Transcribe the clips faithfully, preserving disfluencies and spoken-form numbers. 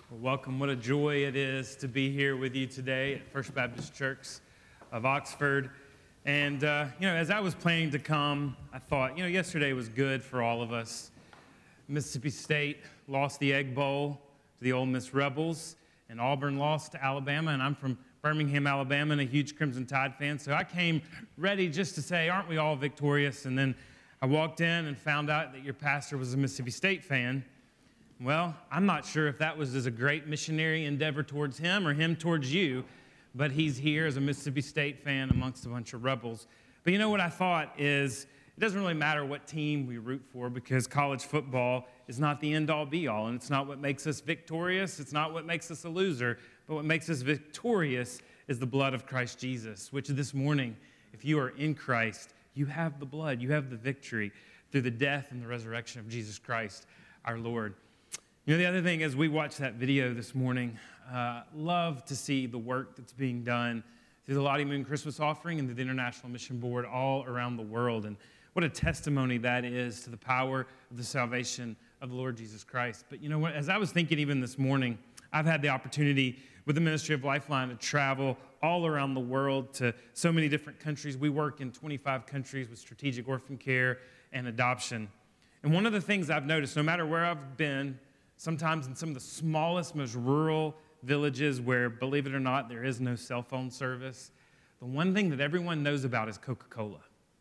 Well, welcome. What a joy it is to be here with you today at First Baptist Church of Oxford. And, uh, you know, as I was planning to come, I thought, you know, yesterday was good for all of us. Mississippi State lost the Egg Bowl to the Ole Miss Rebels, and Auburn lost to Alabama, and I'm from Birmingham, Alabama, and a huge Crimson Tide fan. So I came ready just to say, aren't we all victorious? And then I walked in and found out that your pastor was a Mississippi State fan. Well, I'm not sure if that was as a great missionary endeavor towards him or him towards you, but he's here as a Mississippi State fan amongst a bunch of rebels. But you know what I thought is, it doesn't really matter what team we root for because college football is not the end-all be-all, and it's not what makes us victorious, it's not what makes us a loser, but what makes us victorious is the blood of Christ Jesus, which this morning, if you are in Christ, you have the blood, you have the victory through the death and the resurrection of Jesus Christ, our Lord. You know, the other thing as we watched that video this morning, uh, love to see the work that's being done through the Lottie Moon Christmas Offering and through the International Mission Board all around the world. And what a testimony that is to the power of the salvation of the Lord Jesus Christ. But you know what, as I was thinking even this morning, I've had the opportunity with the Ministry of Lifeline to travel all around the world to so many different countries. We work in twenty-five countries with strategic orphan care and adoption. And one of the things I've noticed, no matter where I've been, sometimes in some of the smallest, most rural villages where, believe it or not, there is no cell phone service, the one thing that everyone knows about is Coca-Cola.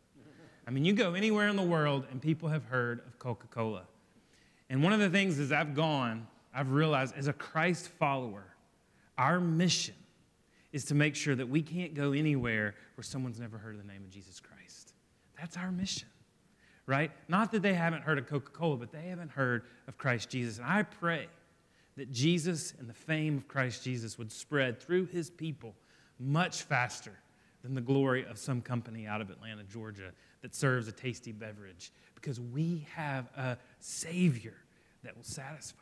I mean, you go anywhere in the world and people have heard of Coca-Cola. And one of the things as I've gone, I've realized as a Christ follower, our mission is to make sure that we can't go anywhere where someone's never heard of the name of Jesus Christ. That's our mission. Right? Not that they haven't heard of Coca-Cola, but they haven't heard of Christ Jesus. And I pray that Jesus and the fame of Christ Jesus would spread through his people much faster than the glory of some company out of Atlanta, Georgia, that serves a tasty beverage, because we have a Savior that will satisfy.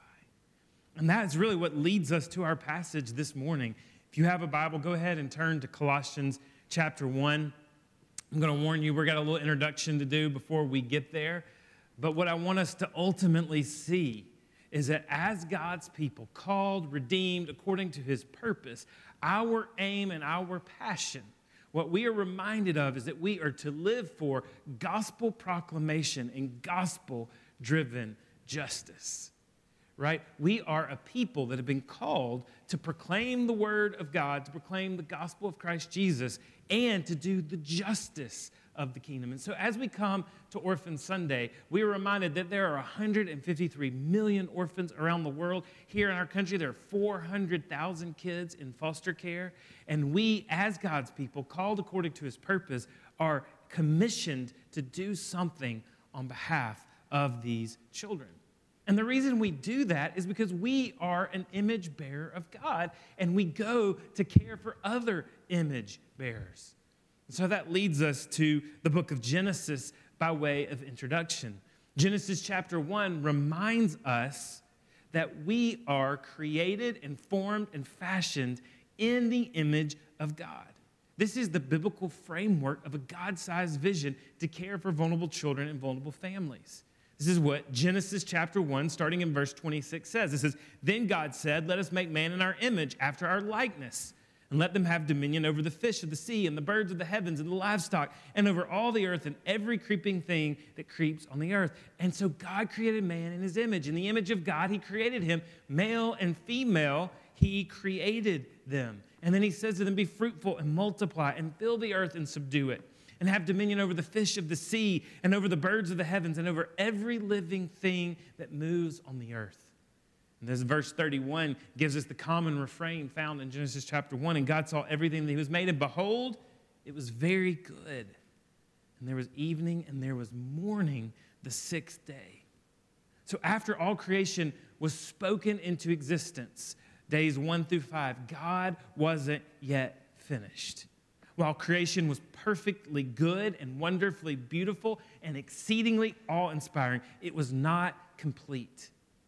And that is really what leads us to our passage this morning. If you have a Bible, go ahead and turn to Colossians chapter one. I'm going to warn you, we've got a little introduction to do before we get there. But what I want us to ultimately see is that as God's people, called, redeemed, according to his purpose, our aim and our passion, what we are reminded of is that we are to live for gospel proclamation and gospel-driven justice. Right? We are a people that have been called to proclaim the word of God, to proclaim the gospel of Christ Jesus, and to do the justice of the kingdom. And so as we come to Orphan Sunday, we are reminded that there are one hundred fifty-three million orphans around the world. Here in our country, there are four hundred thousand kids in foster care. And we, as God's people, called according to his purpose, are commissioned to do something on behalf of these children. And the reason we do that is because we are an image bearer of God, and we go to care for other image bearers. And so that leads us to the book of Genesis by way of introduction. Genesis chapter one reminds us that we are created and formed and fashioned in the image of God. This is the biblical framework of a God-sized vision to care for vulnerable children and vulnerable families. This is what Genesis chapter one, starting in verse twenty-six, says. It says, "Then God said, let us make man in our image, after our likeness, and let them have dominion over the fish of the sea and the birds of the heavens and the livestock and over all the earth and every creeping thing that creeps on the earth." And so God created man in his image. In the image of God, he created him. Male and female, he created them. And then he says to them, "Be fruitful and multiply and fill the earth and subdue it, and have dominion over the fish of the sea and over the birds of the heavens and over every living thing that moves on the earth." And this verse thirty-one gives us the common refrain found in Genesis chapter one. "And God saw everything that he was made, and behold, it was very good. And there was evening and there was morning the sixth day." So after all creation was spoken into existence, days one through five, God wasn't yet finished. While creation was perfectly good and wonderfully beautiful and exceedingly awe-inspiring, it was not complete.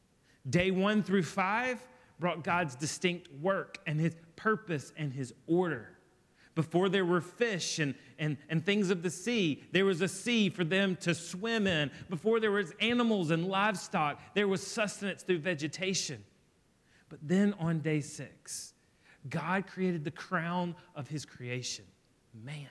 Day one through five brought God's distinct work and his purpose and his order. Before there were fish and, and, and things of the sea, there was a sea for them to swim in. Before there was animals and livestock, there was sustenance through vegetation. But then on day six, God created the crown of his creation, man,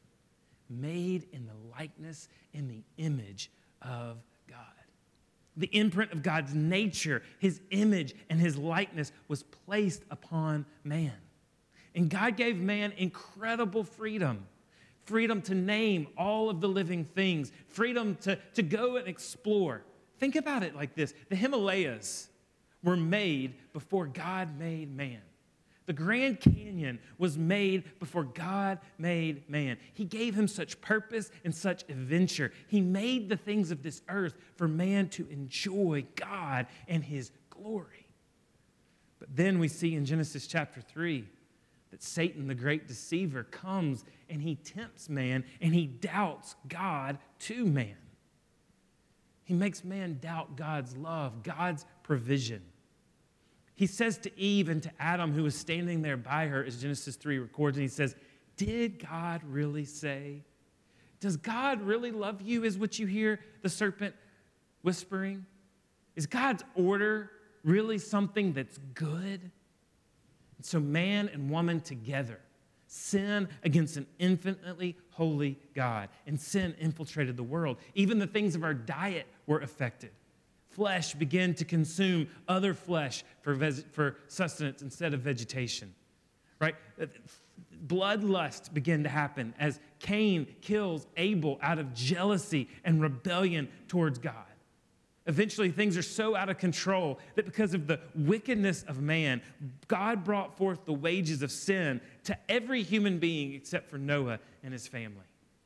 made in the likeness and the image of God. The imprint of God's nature, his image and his likeness was placed upon man. And God gave man incredible freedom. Freedom to name all of the living things. Freedom to, to go and explore. Think about it like this. The Himalayas were made before God made man. The Grand Canyon was made before God made man. He gave him such purpose and such adventure. He made the things of this earth for man to enjoy God and his glory. But then we see in Genesis chapter three that Satan, the great deceiver, comes and he tempts man and he doubts God to man. He makes man doubt God's love, God's provision. He says to Eve and to Adam, who was standing there by her, as Genesis three records, and he says, did God really say? Does God really love you, is what you hear the serpent whispering? Is God's order really something that's good? And so man and woman together sin against an infinitely holy God, and sin infiltrated the world. Even the things of our diet were affected. Flesh began to consume other flesh for, ves- for sustenance instead of vegetation, right? Bloodlust began to happen as Cain kills Abel out of jealousy and rebellion towards God. Eventually, things are so out of control that because of the wickedness of man, God brought forth the wages of sin to every human being except for Noah and his family.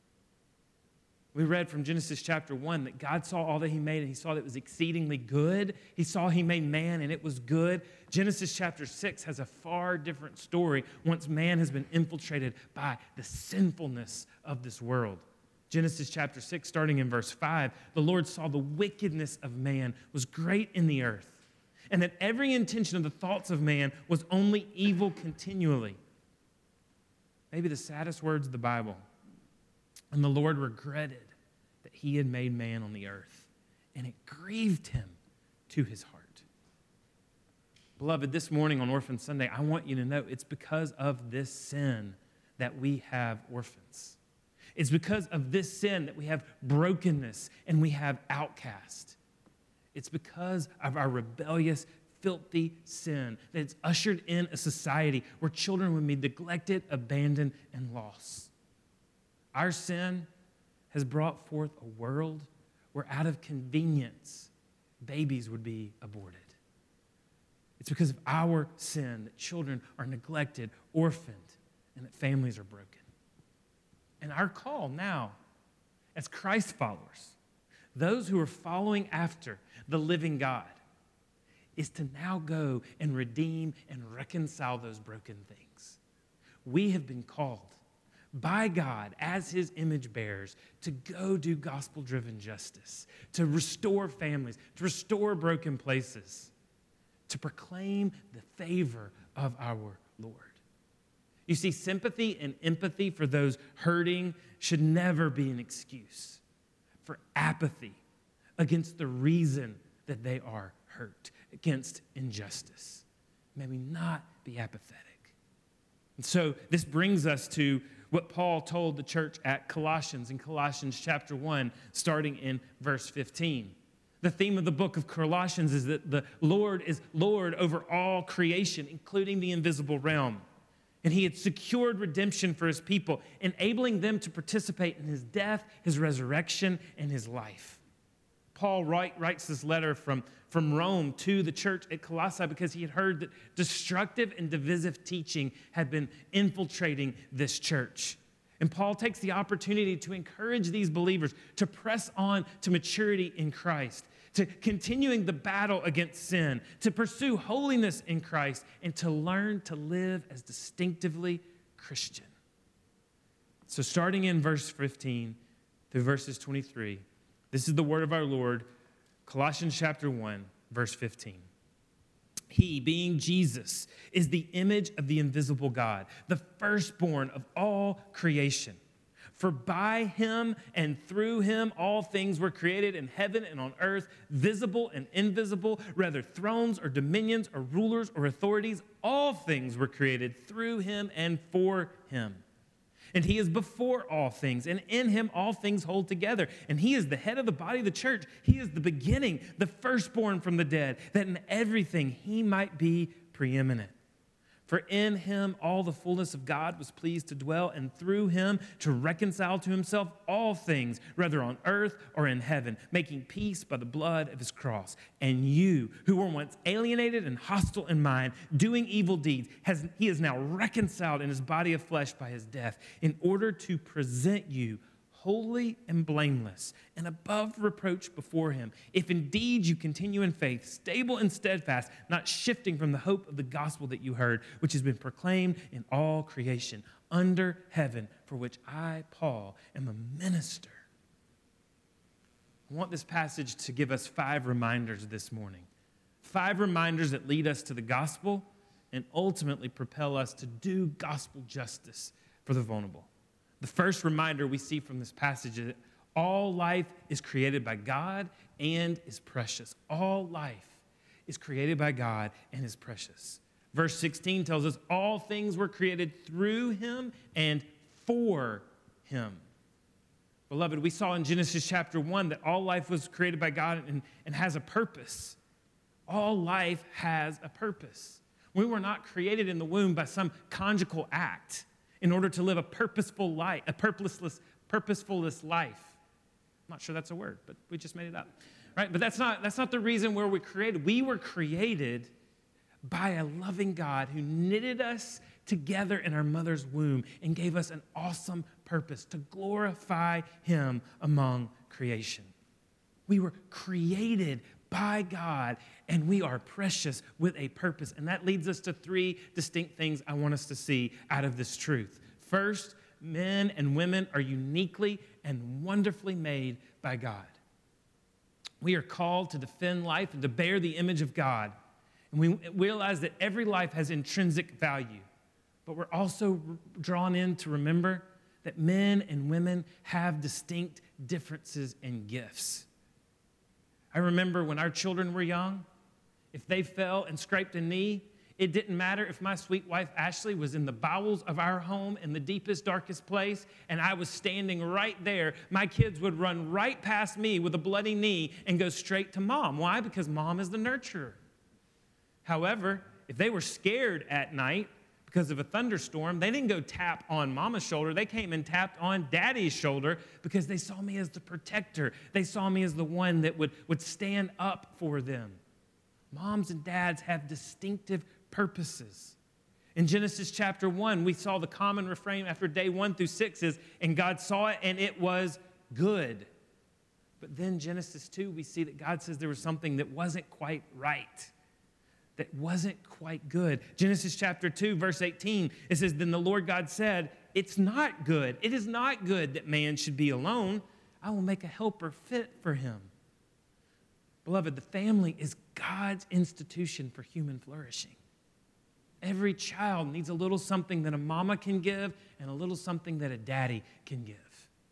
We read from Genesis chapter one that God saw all that he made and he saw that it was exceedingly good. He saw he made man and it was good. Genesis chapter six has a far different story once man has been infiltrated by the sinfulness of this world. Genesis chapter six, starting in verse five, the Lord saw the wickedness of man was great in the earth, and that every intention of the thoughts of man was only evil continually. Maybe the saddest words of the Bible. And the Lord regretted that he had made man on the earth, and it grieved him to his heart. Beloved, this morning on Orphan Sunday, I want you to know it's because of this sin that we have orphans. It's because of this sin that we have brokenness and we have outcast. It's because of our rebellious, filthy sin that it's ushered in a society where children would be neglected, abandoned, and lost. Our sin has brought forth a world where out of convenience, babies would be aborted. It's because of our sin that children are neglected, orphaned, and that families are broken. And our call now, as Christ followers, those who are following after the living God, is to now go and redeem and reconcile those broken things. We have been called by God as his image bearers to go do gospel-driven justice, to restore families, to restore broken places, to proclaim the favor of our Lord. You see, sympathy and empathy for those hurting should never be an excuse for apathy against the reason that they are hurt, against injustice. May we not be apathetic. And so this brings us to what Paul told the church at Colossians in Colossians chapter one, starting in verse fifteen. The theme of the book of Colossians is that the Lord is Lord over all creation, including the invisible realm. And he had secured redemption for his people, enabling them to participate in his death, his resurrection, and his life. Paul write, writes this letter from, from Rome to the church at Colossae because he had heard that destructive and divisive teaching had been infiltrating this church. And Paul takes the opportunity to encourage these believers to press on to maturity in Christ, to continuing the battle against sin, to pursue holiness in Christ, and to learn to live as distinctively Christian. So starting in verse fifteen through verses twenty-three, this is the word of our Lord, Colossians chapter one, verse fifteen. He, being Jesus, is the image of the invisible God, the firstborn of all creation. For by him and through him all things were created in heaven and on earth, visible and invisible, whether thrones or dominions or rulers or authorities. All things were created through him and for him. And he is before all things, and in him all things hold together. And he is the head of the body of the church. He is the beginning, the firstborn from the dead, that in everything he might be preeminent. For in him all the fullness of God was pleased to dwell, and through him to reconcile to himself all things, whether on earth or in heaven, making peace by the blood of his cross. And you, who were once alienated and hostile in mind, doing evil deeds, has, he is now reconciled in his body of flesh by his death, in order to present you holy and blameless and above reproach before him, if indeed you continue in faith, stable and steadfast, not shifting from the hope of the gospel that you heard, which has been proclaimed in all creation under heaven, for which I, Paul, am a minister. I want this passage to give us five reminders this morning. Five reminders that lead us to the gospel and ultimately propel us to do gospel justice for the vulnerable. The first reminder we see from this passage is that all life is created by God and is precious. All life is created by God and is precious. Verse sixteen tells us all things were created through him and for him. Beloved, we saw in Genesis chapter one that all life was created by God and, and has a purpose. All life has a purpose. We were not created in the womb by some conjugal act in order to live a purposeful life, a purposeless, purposefulness life. I'm not sure that's a word, but we just made it up, right? But that's not, that's not the reason where we're created. We were created by a loving God who knitted us together in our mother's womb and gave us an awesome purpose to glorify him among creation. We were created by God, and we are precious with a purpose. And that leads us to three distinct things I want us to see out of this truth. First, men and women are uniquely and wonderfully made by God. We are called to defend life and to bear the image of God. And we realize that every life has intrinsic value. But we're also drawn in to remember that men and women have distinct differences and gifts. I remember when our children were young, if they fell and scraped a knee, it didn't matter if my sweet wife Ashley was in the bowels of our home in the deepest, darkest place, and I was standing right there. My kids would run right past me with a bloody knee and go straight to mom. Why? Because mom is the nurturer. However, if they were scared at night because of a thunderstorm, they didn't go tap on mama's shoulder. They came and tapped on daddy's shoulder because they saw me as the protector. They saw me as the one that would, would stand up for them. Moms and dads have distinctive purposes. In Genesis chapter one, we saw the common refrain after day one through six is, and God saw it and it was good. But then Genesis two, we see that God says there was something that wasn't quite right. That wasn't quite good. Genesis chapter two, verse eighteen, it says, then the Lord God said, it's not good. It is not good that man should be alone. I will make a helper fit for him. Beloved, the family is God's institution for human flourishing. Every child needs a little something that a mama can give and a little something that a daddy can give.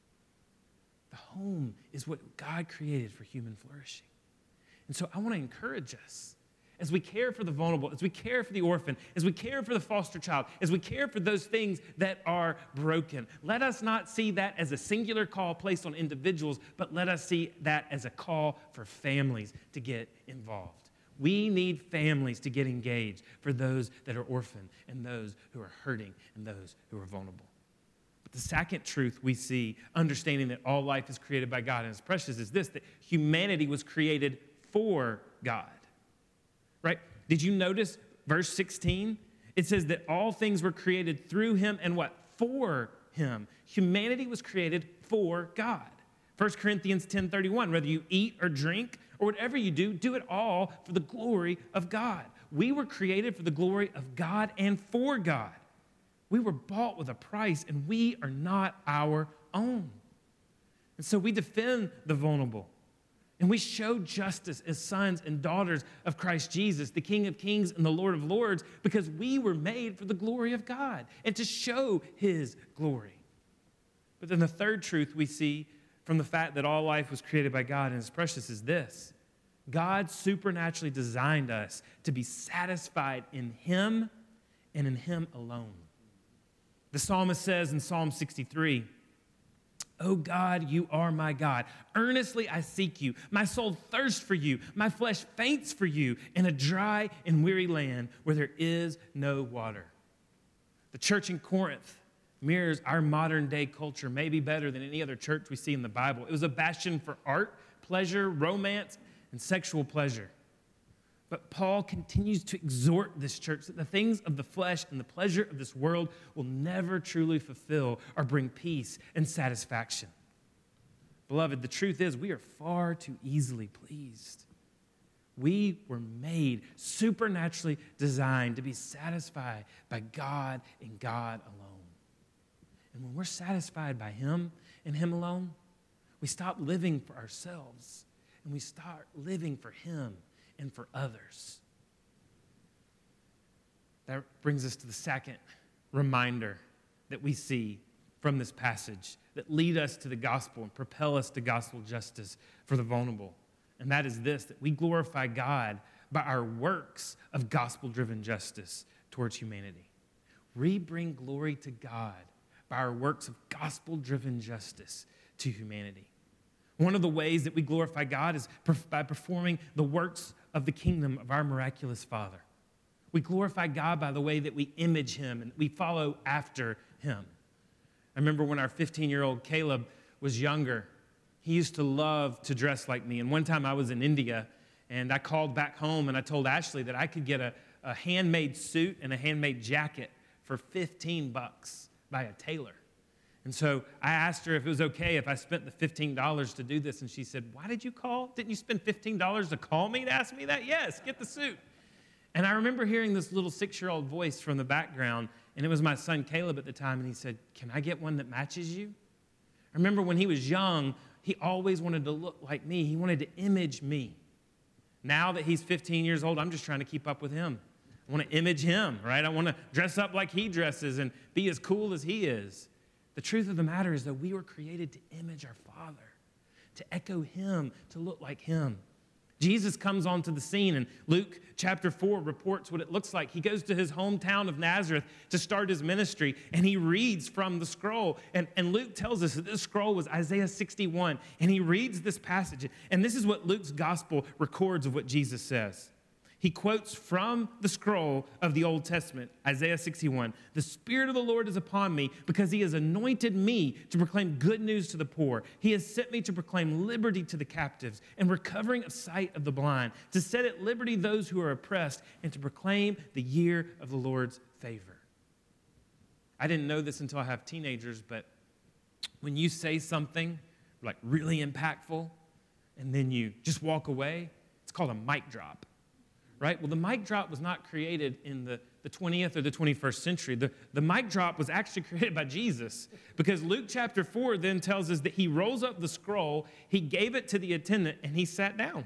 The home is what God created for human flourishing. And so I want to encourage us as we care for the vulnerable, as we care for the orphan, as we care for the foster child, as we care for those things that are broken, let us not see that as a singular call placed on individuals, but let us see that as a call for families to get involved. We need families to get engaged for those that are orphaned and those who are hurting and those who are vulnerable. But the second truth we see, understanding that all life is created by God and is precious, is this, that humanity was created for God. Right? Did you notice verse sixteen? It says that all things were created through him and what? For him. Humanity was created for God. First Corinthians ten thirty-one, whether you eat or drink or whatever you do, do it all for the glory of God. We were created for the glory of God and for God. We were bought with a price and we are not our own. And so we defend the vulnerable. And we show justice as sons and daughters of Christ Jesus, the King of Kings and the Lord of Lords, because we were made for the glory of God and to show his glory. But then the third truth we see from the fact that all life was created by God and is precious is this: God supernaturally designed us to be satisfied in Him and in Him alone. The psalmist says in Psalm sixty-three, "O God, you are my God. Earnestly I seek you. My soul thirsts for you. My flesh faints for you in a dry and weary land where there is no water." The church in Corinth mirrors our modern day culture maybe better than any other church we see in the Bible. It was a bastion for art, pleasure, romance, and sexual pleasure. But Paul continues to exhort this church that the things of the flesh and the pleasure of this world will never truly fulfill or bring peace and satisfaction. Beloved, the truth is we are far too easily pleased. We were made, supernaturally designed to be satisfied by God and God alone. And when we're satisfied by Him and Him alone, we stop living for ourselves and we start living for Him and for others. That brings us to the second reminder that we see from this passage that lead us to the gospel and propel us to gospel justice for the vulnerable. And that is this, that we glorify God by our works of gospel-driven justice towards humanity. We bring glory to God by our works of gospel-driven justice to humanity. One of the ways that we glorify God is by performing the works of the kingdom of our miraculous Father. We glorify God by the way that we image Him and we follow after Him. I remember when our fifteen-year-old Caleb was younger, he used to love to dress like me. And one time I was in India, and I called back home, and I told Ashley that I could get a, a handmade suit and a handmade jacket for fifteen bucks by a tailor. And so I asked her if it was okay if I spent the fifteen dollars to do this, and she said, "Why did you call? Didn't you spend fifteen dollars to call me to ask me that?" "Yes, get the suit." And I remember hearing this little six-year-old voice from the background, and it was my son Caleb at the time, and he said, "Can I get one that matches you?" I remember when he was young, he always wanted to look like me. He wanted to image me. Now that he's fifteen years old, I'm just trying to keep up with him. I want to image him, right? I want to dress up like he dresses and be as cool as he is. The truth of the matter is that we were created to image our Father, to echo Him, to look like Him. Jesus comes onto the scene, and Luke chapter four reports what it looks like. He goes to his hometown of Nazareth to start his ministry, and he reads from the scroll. And, and Luke tells us that this scroll was Isaiah sixty-one, and he reads this passage. And this is what Luke's gospel records of what Jesus says. He quotes from the scroll of the Old Testament, Isaiah sixty-one. "The Spirit of the Lord is upon me because He has anointed me to proclaim good news to the poor. He has sent me to proclaim liberty to the captives and recovering of sight of the blind, to set at liberty those who are oppressed, and to proclaim the year of the Lord's favor." I didn't know this until I have teenagers, but when you say something like really impactful and then you just walk away, it's called a mic drop. Right? Well, the mic drop was not created in the, the twentieth or the twenty-first century. The, the mic drop was actually created by Jesus, because Luke chapter four then tells us that He rolls up the scroll, He gave it to the attendant, and He sat down.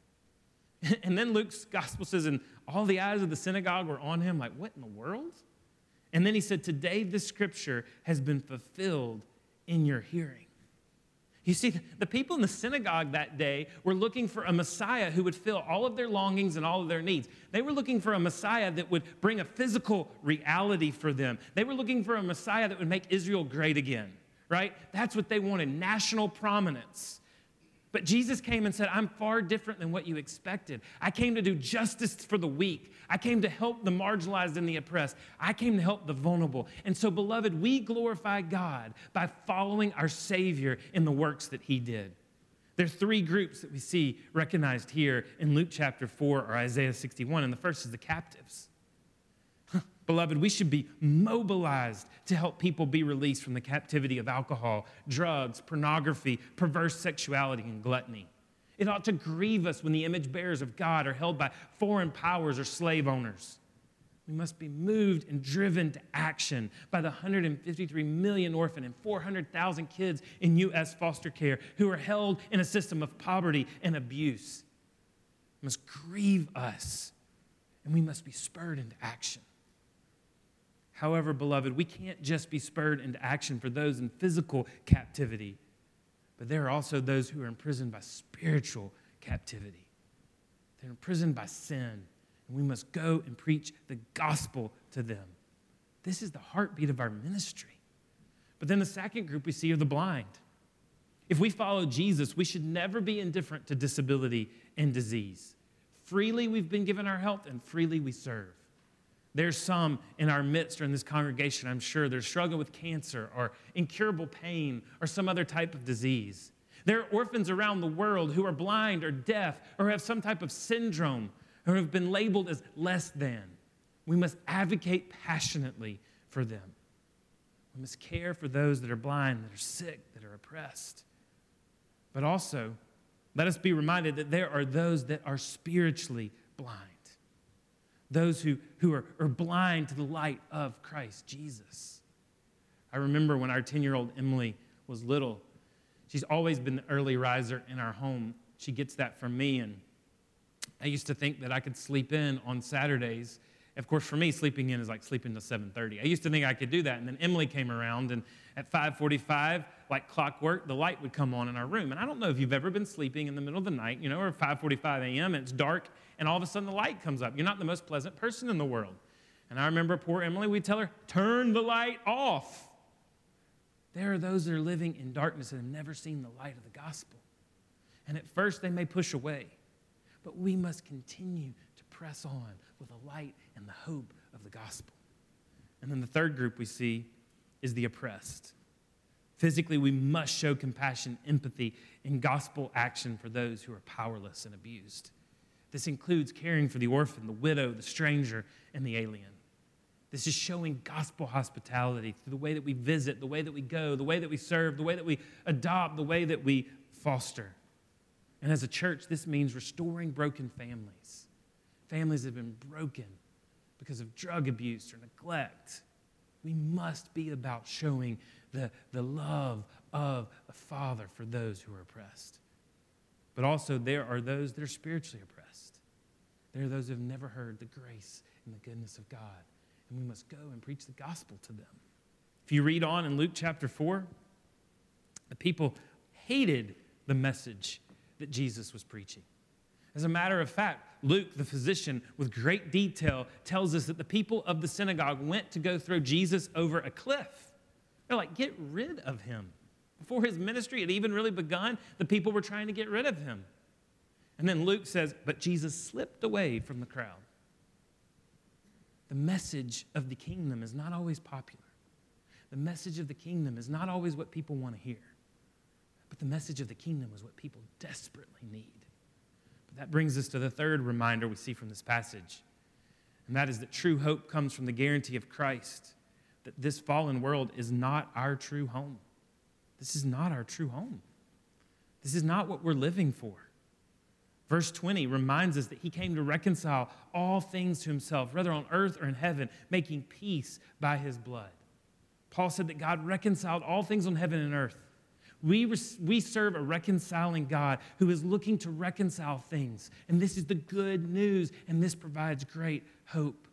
And then Luke's gospel says, and all the eyes of the synagogue were on Him, like, what in the world? And then He said, "Today this scripture has been fulfilled in your hearing." You see, the people in the synagogue that day were looking for a Messiah who would fill all of their longings and all of their needs. They were looking for a Messiah that would bring a physical reality for them. They were looking for a Messiah that would make Israel great again, right? That's what they wanted, national prominence. But Jesus came and said, "I'm far different than what you expected. I came to do justice for the weak. I came to help the marginalized and the oppressed. I came to help the vulnerable." And so, beloved, we glorify God by following our Savior in the works that He did. There are three groups that we see recognized here in Luke chapter four or Isaiah sixty-one, and the first is the captives. Beloved, we should be mobilized to help people be released from the captivity of alcohol, drugs, pornography, perverse sexuality, and gluttony. It ought to grieve us when the image bearers of God are held by foreign powers or slave owners. We must be moved and driven to action by the one hundred fifty-three million orphan and four hundred thousand kids in U S foster care who are held in a system of poverty and abuse. It must grieve us, and we must be spurred into action. However, beloved, we can't just be spurred into action for those in physical captivity, but there are also those who are imprisoned by spiritual captivity. They're imprisoned by sin, and we must go and preach the gospel to them. This is the heartbeat of our ministry. But then the second group we see are the blind. If we follow Jesus, we should never be indifferent to disability and disease. Freely we've been given our health, and freely we serve. There's some in our midst or in this congregation, I'm sure, they're struggling with cancer or incurable pain or some other type of disease. There are orphans around the world who are blind or deaf or have some type of syndrome or have been labeled as less than. We must advocate passionately for them. We must care for those that are blind, that are sick, that are oppressed. But also, let us be reminded that there are those that are spiritually blind. Those who, who are, are blind to the light of Christ Jesus. I remember when our ten-year-old Emily was little, she's always been the early riser in our home. She gets that from me, and I used to think that I could sleep in on Saturdays. Of course, for me, sleeping in is like sleeping till seven thirty. I used to think I could do that, and then Emily came around, and at five forty-five, like clockwork, the light would come on in our room. And I don't know if you've ever been sleeping in the middle of the night, you know, or five forty-five a.m., and it's dark, and all of a sudden the light comes up. You're not the most pleasant person in the world. And I remember poor Emily, we'd tell her, turn the light off. There are those that are living in darkness and have never seen the light of the gospel. And at first they may push away, but we must continue to press on with the light and the hope of the gospel. And then the third group we see is the oppressed. Physically, we must show compassion, empathy, and gospel action for those who are powerless and abused. This includes caring for the orphan, the widow, the stranger, and the alien. This is showing gospel hospitality through the way that we visit, the way that we go, the way that we serve, the way that we adopt, the way that we foster. And as a church, this means restoring broken families. Families that have been broken because of drug abuse or neglect. We must be about showing the, the love of a father for those who are oppressed. But also there are those that are spiritually oppressed. There are those who have never heard the grace and the goodness of God. And we must go and preach the gospel to them. If you read on in Luke chapter four, the people hated the message that Jesus was preaching. As a matter of fact, Luke, the physician, with great detail, tells us that the people of the synagogue went to go throw Jesus over a cliff. They're like, get rid of him. Before his ministry had even really begun, the people were trying to get rid of him. And then Luke says, but Jesus slipped away from the crowd. The message of the kingdom is not always popular. The message of the kingdom is not always what people want to hear. But the message of the kingdom is what people desperately need. But that brings us to the third reminder we see from this passage. And that is that true hope comes from the guarantee of Christ, that this fallen world is not our true home. This is not our true home. This is not what we're living for. Verse twenty reminds us that he came to reconcile all things to himself, whether on earth or in heaven, making peace by his blood. Paul said that God reconciled all things on heaven and earth. We, we serve a reconciling God who is looking to reconcile things. And this is the good news, and this provides great hope.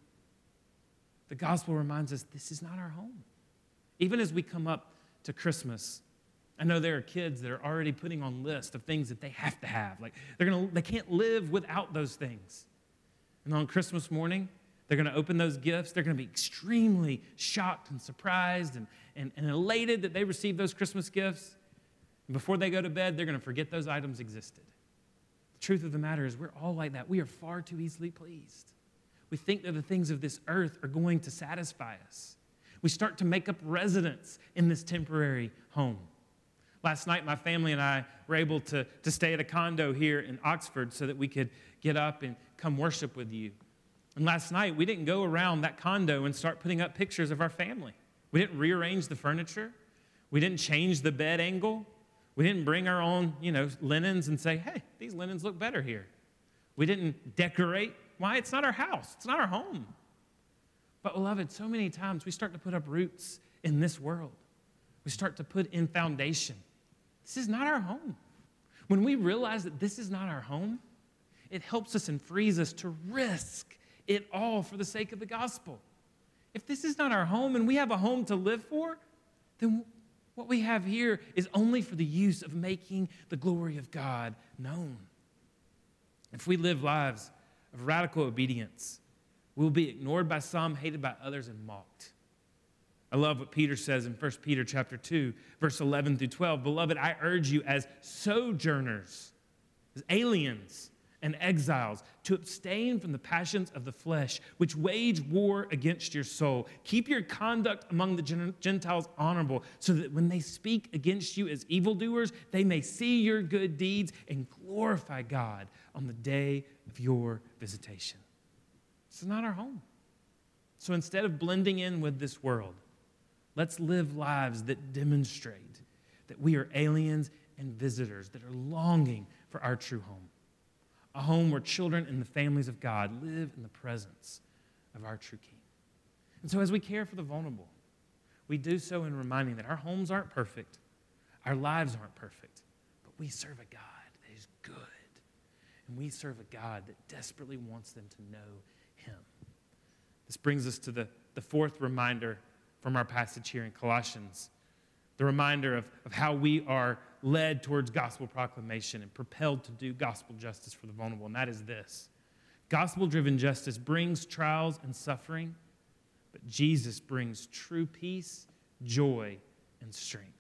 The gospel reminds us this is not our home. Even as we come up to Christmas, I know there are kids that are already putting on lists of things that they have to have. Like they're gonna, they can't live without those things. And on Christmas morning, they're going to open those gifts. They're going to be extremely shocked and surprised and, and, and elated that they received those Christmas gifts. And before they go to bed, they're going to forget those items existed. The truth of the matter is we're all like that. We are far too easily pleased. We think that the things of this earth are going to satisfy us. We start to make up residence in this temporary home. Last night, my family and I were able to, to stay at a condo here in Oxford so that we could get up and come worship with you. And last night, we didn't go around that condo and start putting up pictures of our family. We didn't rearrange the furniture. We didn't change the bed angle. We didn't bring our own, you know, linens and say, hey, these linens look better here. We didn't decorate. Why? It's not our house. It's not our home. But, beloved, so many times we start to put up roots in this world. We start to put in foundation. This is not our home. When we realize that this is not our home, it helps us and frees us to risk it all for the sake of the gospel. If this is not our home and we have a home to live for, then what we have here is only for the use of making the glory of God known. If we live lives of radical obedience, we'll be ignored by some, hated by others, and mocked. I love what Peter says in First Peter chapter two, verse eleven through twelve. Beloved, I urge you as sojourners, as aliens and exiles, to abstain from the passions of the flesh, which wage war against your soul. Keep your conduct among the Gentiles honorable, so that when they speak against you as evildoers, they may see your good deeds and glorify God on the day of your visitation. This is not our home. So instead of blending in with this world, let's live lives that demonstrate that we are aliens and visitors that are longing for our true home. A home where children and the families of God live in the presence of our true King. And so as we care for the vulnerable, we do so in reminding that our homes aren't perfect, our lives aren't perfect, but we serve a God that is good. And we serve a God that desperately wants them to know him. This brings us to the, the fourth reminder from our passage here in Colossians, the reminder of, of how we are led towards gospel proclamation and propelled to do gospel justice for the vulnerable, and that is this. Gospel-driven justice brings trials and suffering, but Jesus brings true peace, joy, and strength.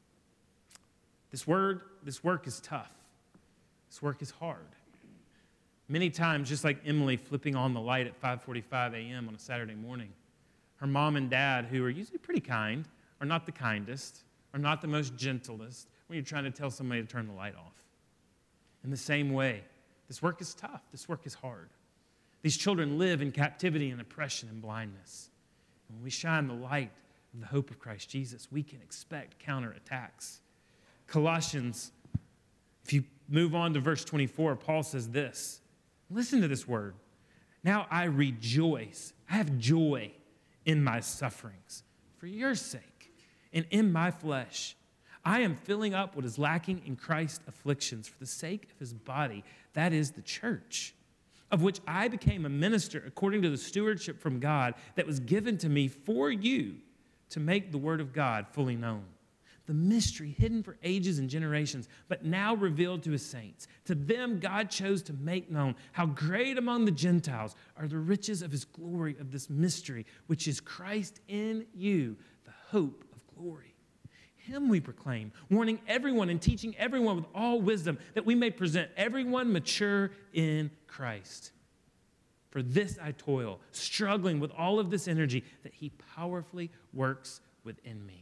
This word, this work is tough. This work is hard. Many times, just like Emily flipping on the light at five forty-five a.m. on a Saturday morning, her mom and dad, who are usually pretty kind, are not the kindest, are not the most gentlest when you're trying to tell somebody to turn the light off. In the same way, this work is tough. This work is hard. These children live in captivity and oppression and blindness. And when we shine the light of the hope of Christ Jesus, we can expect counterattacks. Colossians, if you move on to verse twenty-four, Paul says this. Listen to this word. Now I rejoice. I have joy in my sufferings for your sake, and in my flesh I am filling up what is lacking in Christ's afflictions for the sake of his body, that is the church, of which I became a minister according to the stewardship from God that was given to me for you to make the word of God fully known. The mystery hidden for ages and generations, but now revealed to his saints. To them God chose to make known how great among the Gentiles are the riches of his glory of this mystery, which is Christ in you, the hope of glory. Him we proclaim, warning everyone and teaching everyone with all wisdom, that we may present everyone mature in Christ. For this I toil, struggling with all of this energy that he powerfully works within me.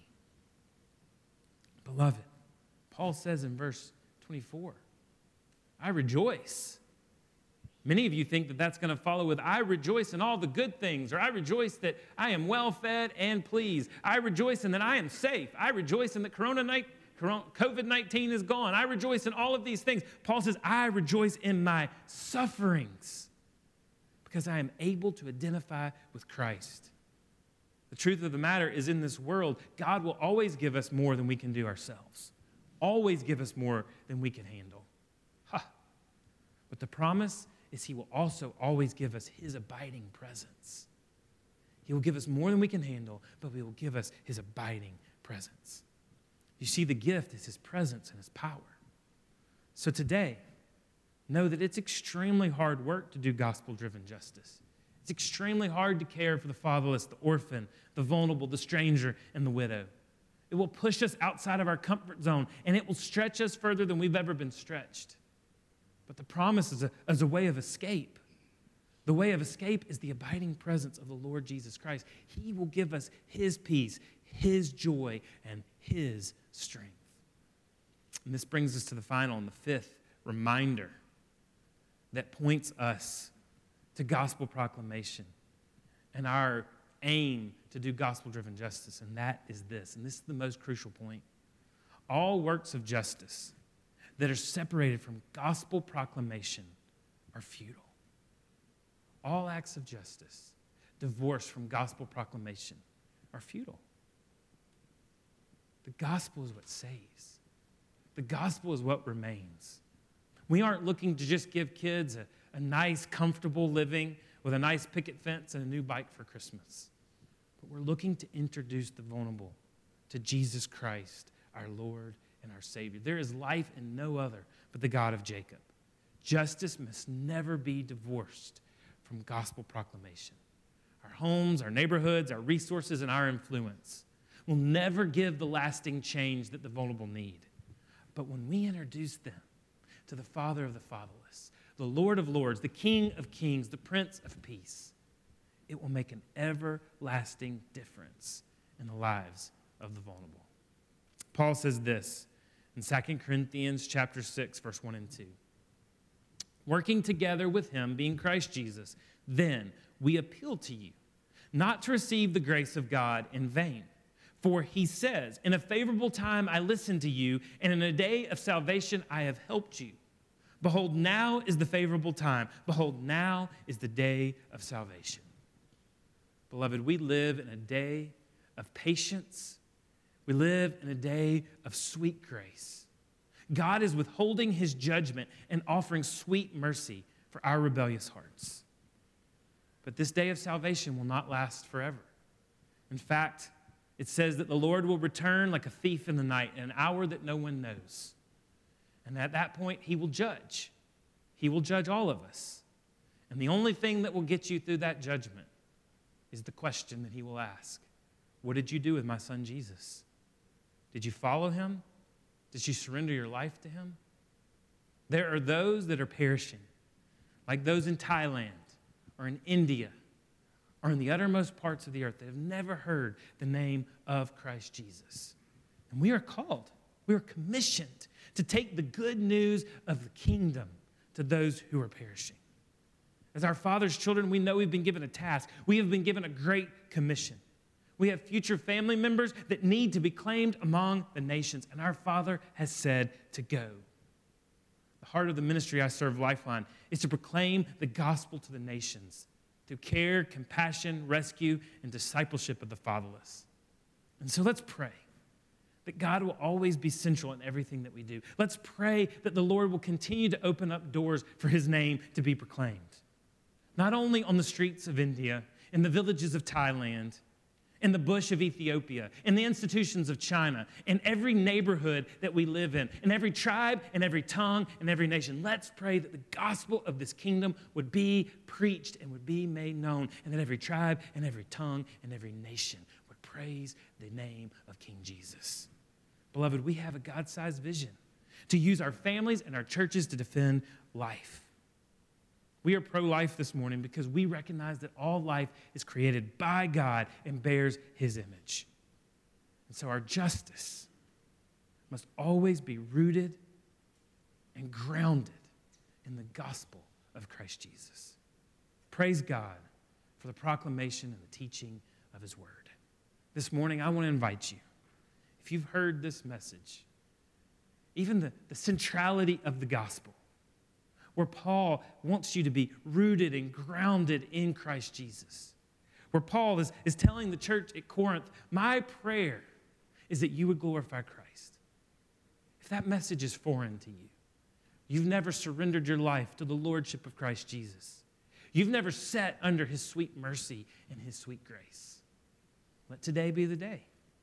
Beloved, Paul says in verse twenty-four, I rejoice. Many of you think that that's going to follow with, I rejoice in all the good things, or I rejoice that I am well-fed and pleased. I rejoice in that I am safe. I rejoice in that covid nineteen is gone. I rejoice in all of these things. Paul says, I rejoice in my sufferings because I am able to identify with Christ. The truth of the matter is, in this world, God will always give us more than we can do ourselves. Always give us more than we can handle. Ha! But the promise is he will also always give us his abiding presence. He will give us more than we can handle, but he will give us his abiding presence. You see, the gift is his presence and his power. So today, know that it's extremely hard work to do gospel-driven justice. It's extremely hard to care for the fatherless, the orphan, the vulnerable, the stranger, and the widow. It will push us outside of our comfort zone, and it will stretch us further than we've ever been stretched. But the promise is a, is a way of escape. The way of escape is the abiding presence of the Lord Jesus Christ. He will give us his peace, his joy, and his strength. And this brings us to the final and the fifth reminder that points us to gospel proclamation and our aim to do gospel-driven justice, and that is this, and this is the most crucial point. All works of justice that are separated from gospel proclamation are futile. All acts of justice divorced from gospel proclamation are futile. The gospel is what saves. The gospel is what remains. We aren't looking to just give kids a, a nice, comfortable living with a nice picket fence and a new bike for Christmas. but we're looking to introduce the vulnerable to Jesus Christ, our Lord and our Savior. There is life in no other but the God of Jacob. Justice must never be divorced from gospel proclamation. Our homes, our neighborhoods, our resources, and our influence will never give the lasting change that the vulnerable need. But when we introduce them to the Father of the fatherless, the Lord of lords, the King of kings, the Prince of peace, it will make an everlasting difference in the lives of the vulnerable. Paul says this in Second Corinthians chapter six, verse one and two. Working together with him, being Christ Jesus, then we appeal to you, not to receive the grace of God in vain. For he says, in a favorable time I listened to you, and in a day of salvation I have helped you. Behold, now is the favorable time. Behold, now is the day of salvation. Beloved, we live in a day of patience. We live in a day of sweet grace. God is withholding his judgment and offering sweet mercy for our rebellious hearts. But this day of salvation will not last forever. In fact, it says that the Lord will return like a thief in the night in an hour that no one knows. And at that point, he will judge. He will judge all of us. And the only thing that will get you through that judgment is the question that he will ask. What did you do with my son Jesus? Did you follow him? Did you surrender your life to him? There are those that are perishing, like those in Thailand or in India or in the uttermost parts of the earth that have never heard the name of Christ Jesus. And we are called, we are commissioned to take the good news of the kingdom to those who are perishing. As our Father's children, we know we've been given a task. We have been given a great commission. We have future family members that need to be claimed among the nations, and our Father has said to go. The heart of the ministry I serve, Lifeline, is to proclaim the gospel to the nations through care, compassion, rescue, and discipleship of the fatherless. And so let's pray that God will always be central in everything that we do. Let's pray that the Lord will continue to open up doors for his name to be proclaimed. Not only on the streets of India, in the villages of Thailand, in the bush of Ethiopia, in the institutions of China, in every neighborhood that we live in, in every tribe, in every tongue, in every nation. Let's pray that the gospel of this kingdom would be preached and would be made known, and that every tribe and every tongue and every nation would praise the name of King Jesus. Beloved, we have a God-sized vision to use our families and our churches to defend life. We are pro-life this morning because we recognize that all life is created by God and bears his image. And so our justice must always be rooted and grounded in the gospel of Christ Jesus. Praise God for the proclamation and the teaching of his word. This morning, I want to invite you, if you've heard this message, even the, the centrality of the gospel, where Paul wants you to be rooted and grounded in Christ Jesus. Where Paul is, is telling the church at Corinth, my prayer is that you would glorify Christ. If that message is foreign to you, you've never surrendered your life to the lordship of Christ Jesus. You've never sat under his sweet mercy and his sweet grace. Let today be the day.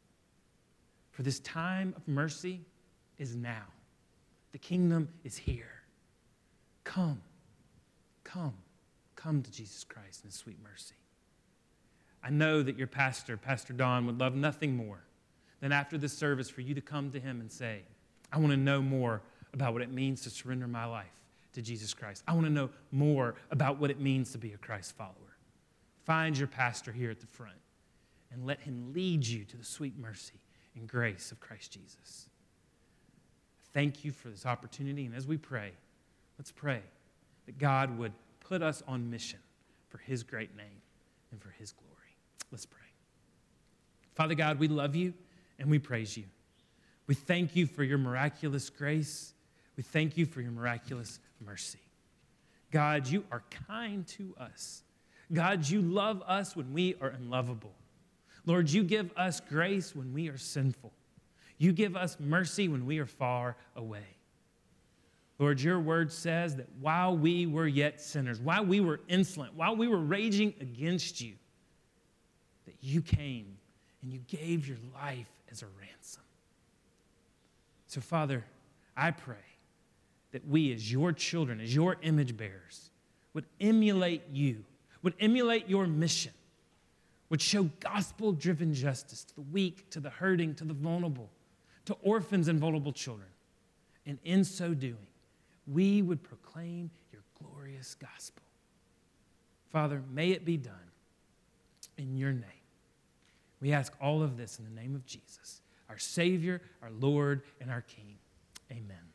For this time of mercy is now. The kingdom is here. Come, come, come to Jesus Christ in his sweet mercy. I know that your pastor, Pastor Don, would love nothing more than after this service for you to come to him and say, I want to know more about what it means to surrender my life to Jesus Christ. I want to know more about what it means to be a Christ follower. Find your pastor here at the front and let him lead you to the sweet mercy and grace of Christ Jesus. Thank you for this opportunity, and as we pray, let's pray that God would put us on mission for his great name and for his glory. Let's pray. Father God, we love you and we praise you. We thank you for your miraculous grace. We thank you for your miraculous mercy. God, you are kind to us. God, you love us when we are unlovable. Lord, you give us grace when we are sinful. You give us mercy when we are far away. Lord, your word says that while we were yet sinners, while we were insolent, while we were raging against you, that you came and you gave your life as a ransom. So, Father, I pray that we as your children, as your image bearers, would emulate you, would emulate your mission, would show gospel-driven justice to the weak, to the hurting, to the vulnerable, to orphans and vulnerable children. And in so doing, we would proclaim your glorious gospel. Father, may it be done in your name. We ask all of this in the name of Jesus, our Savior, our Lord, and our King. Amen.